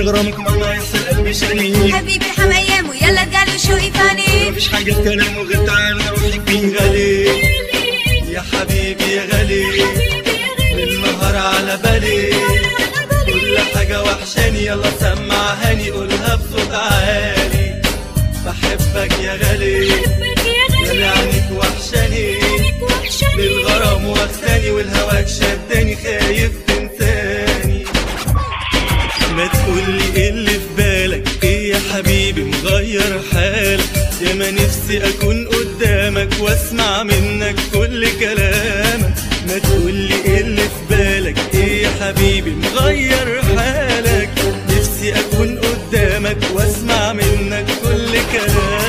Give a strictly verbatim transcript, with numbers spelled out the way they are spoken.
غرامك ما ناقص القلب شاني. حبيبي ارحم ايام ويلا ارجعلي شوقي ثاني. مفيش حاجة كلام وغير تعال روحك فيه غالي يا حبيبي يا غالي. النهار على بالي كل حاجة وحشاني، يلا سمعهاني قولها بصوت عالي. بحبك يا غالي غالي عنك وحشاني، للغرام واخداني والهواك شداني خايف تنساني. ما تقولي ايه اللي في بالك ايه يا حبيبي مغير حالك، يا ما نفسي اكون قدامك واسمع منك كل كلامك. ما تقولي ايه اللي في بالك ايه يا حبيبي مغير حالك، نفسي اكون قدامك واسمع منك كل كلامك.